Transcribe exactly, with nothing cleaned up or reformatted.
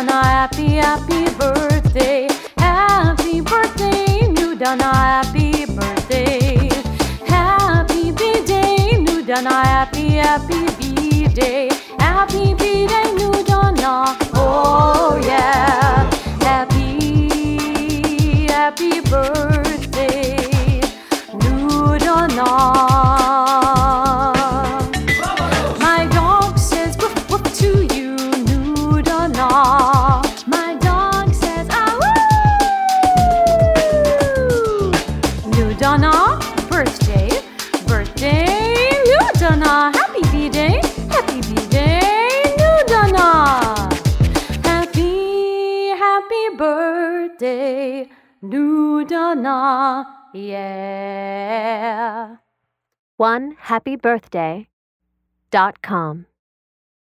Nudana, happy, happy birthday. Happy birthday, Nudana, happy birthday. Happy B-Day, Nudana, happy, happy B-Day. Happy B-Day, Nudana, oh yeah. Happy, happy birthday, Nudana. My dog says woof woof to you, Nudana. My dog says ah woo. Nudana, birthday, birthday, Nudana. Happy B-Day, happy B-Day, Nudana. Happy, happy birthday, Nudana, yeah. one happy birthday dot com